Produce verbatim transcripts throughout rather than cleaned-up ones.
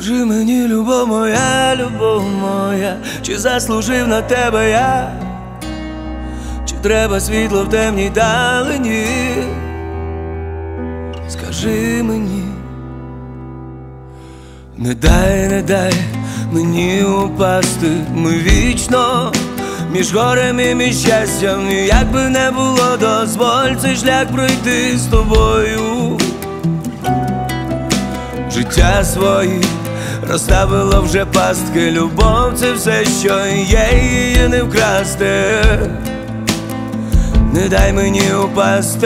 Скажи мені, любов моя, любов моя, чи заслужив на тебе я, чи треба світло в темній далині? Скажи мені, не дай, не дай мені упасти, ми вічно між горем і між щастям. І як би не було, дозволь цей шлях пройти з тобою. Життя своє розставило вже пастки, любов — це все, що є, її не вкрасти. Не дай мені упасти.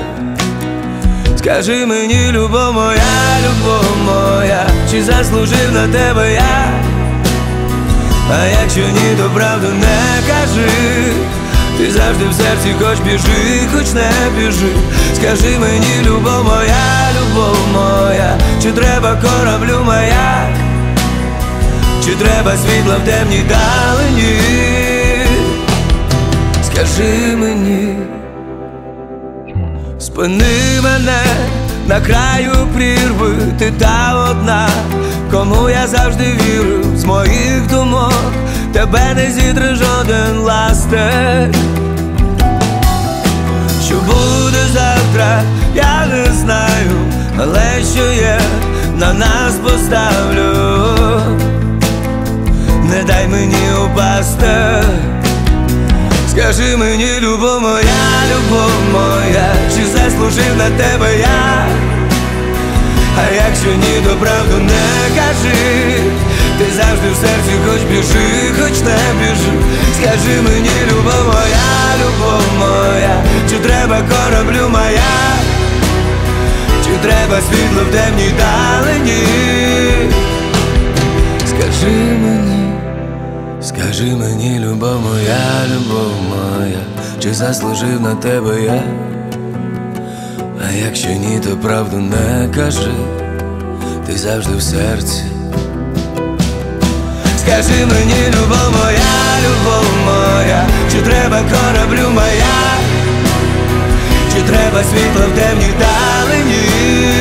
Скажи мені, любов моя, любов моя, чи заслужив на тебе я? А якщо ні, то правду не кажи. Ти завжди в серці, хоч біжи, хоч не біжи. Скажи мені, любов моя, любов моя, чи треба кораблю маяк, чи треба світла в темній далині? Скажи мені, спини мене на краю прірви, ти та одна, кому я завжди вірив. З моїх думок тебе не зітре жоден ластик. Що буде завтра, я не знаю, але що є, на нас поставлю. Не дай мені упасти. Скажи мені, любов моя, любов моя, чи заслужив на тебе я? А якщо ні, то правду не кажи. Ти завжди в серці, хоч біжи, хоч не біжи. Скажи мені, любов моя, любов моя, чи треба кораблю маяк, чи треба світло в темній далині? Скажи мені, скажи мені, любов моя, любов моя, чи заслужив на тебе я? А якщо ні, то правду не кажи. Ти завжди в серці. Скажи мені, любов моя, любов моя, чи треба кораблю маяк, чи треба світло в темній далині?